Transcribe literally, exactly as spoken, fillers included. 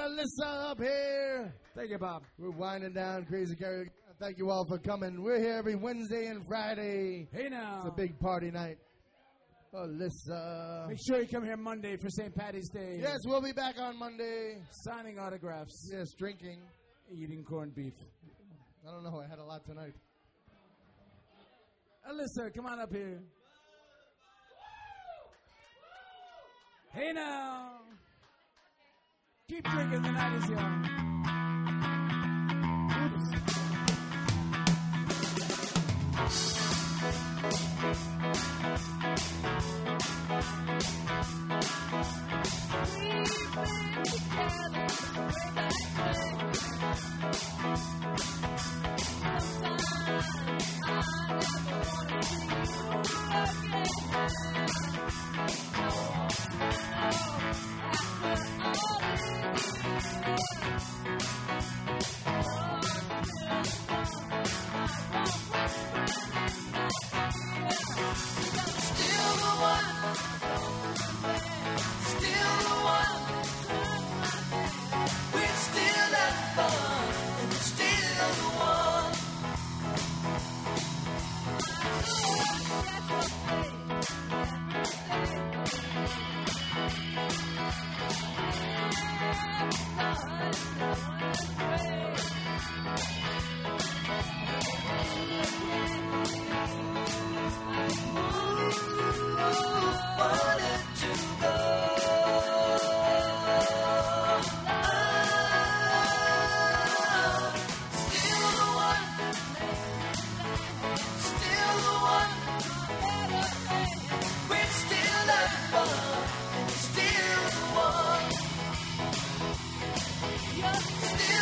Alyssa up here. Thank you, Bob. We're winding down Crazy Karaoke. Thank you all for coming. We're here every Wednesday and Friday. Hey now. It's a big party night. Alyssa. Make sure you come here Monday for Saint Patty's Day. Yes, we'll be back on Monday. Signing autographs. Yes, drinking. Eating corned beef. I don't know. I had a lot tonight. Alyssa, come on up here. Hey now. Keep drinking, the night is young. Still